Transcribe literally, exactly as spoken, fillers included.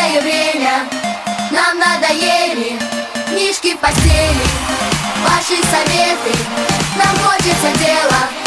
Скучное время, нам надоели книжки в постели, ваши советы, нам хочется дела.